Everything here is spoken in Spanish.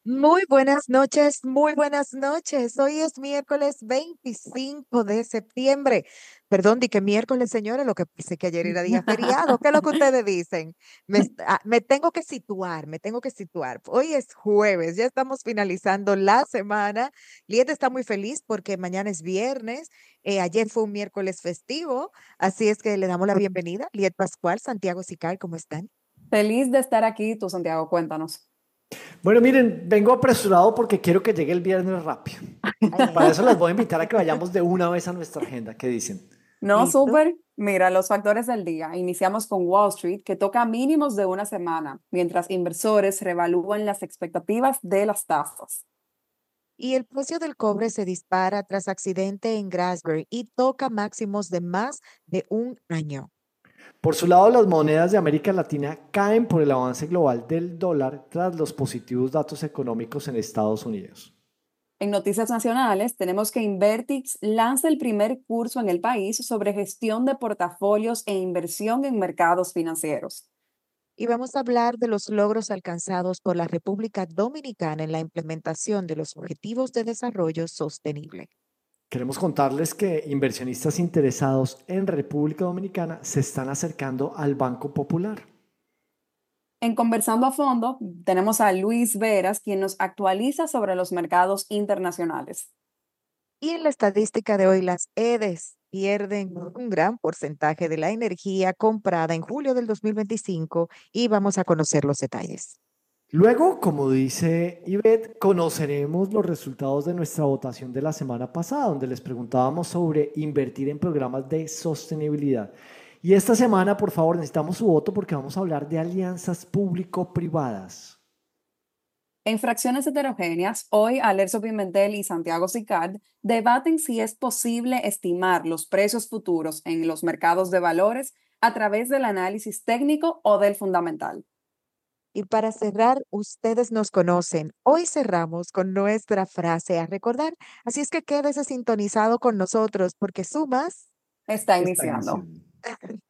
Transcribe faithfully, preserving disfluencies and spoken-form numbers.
Muy buenas noches, muy buenas noches. Hoy es miércoles veinticinco de septiembre. Perdón, di que miércoles, señores, lo que pensé que ayer era día feriado. ¿Qué es lo que ustedes dicen? Me, est- ah, me tengo que situar, me tengo que situar. Hoy es jueves, ya estamos finalizando la semana. Lieta está muy feliz porque mañana es viernes. Eh, ayer fue un miércoles festivo, así es que le damos la bienvenida. Liet Pascual, Santiago Sicar, ¿cómo están? Feliz de estar aquí, tú, Santiago, cuéntanos. Bueno, miren, vengo apresurado porque quiero que llegue el viernes rápido. Ay, ay, Para ay. eso las voy a invitar a que vayamos de una vez a nuestra agenda. ¿Qué dicen? No, ¿Listo? súper. Mira, los factores del día. Iniciamos con Wall Street, que toca mínimos de una semana, mientras inversores revalúan las expectativas de las tasas. Y el precio del cobre se dispara tras accidente en Grasberg y toca máximos de más de un año. Por su lado, las monedas de América Latina caen por el avance global del dólar tras los positivos datos económicos en Estados Unidos. En noticias nacionales, tenemos que Invertix lanza el primer curso en el país sobre gestión de portafolios e inversión en mercados financieros. Y vamos a hablar de los logros alcanzados por la República Dominicana en la implementación de los Objetivos de Desarrollo Sostenible. Queremos contarles que inversionistas interesados en República Dominicana se están acercando al Banco Popular. En Conversando a Fondo, tenemos a Luis Veras, quien nos actualiza sobre los mercados internacionales. Y en la estadística de hoy, las E D Es pierden un gran porcentaje de la energía comprada en julio del dos mil veinticinco y vamos a conocer los detalles. Luego, como dice Ivette, conoceremos los resultados de nuestra votación de la semana pasada, donde les preguntábamos sobre invertir en programas de sostenibilidad. Y esta semana, por favor, necesitamos su voto porque vamos a hablar de alianzas público-privadas. En fracciones heterogéneas, hoy Alerzo Pimentel y Santiago Sicard debaten si es posible estimar los precios futuros en los mercados de valores a través del análisis técnico o del fundamental. Y para cerrar, ustedes nos conocen. Hoy cerramos con nuestra frase a recordar. Así es que quédese sintonizado con nosotros porque sumas Está Está iniciando. iniciando.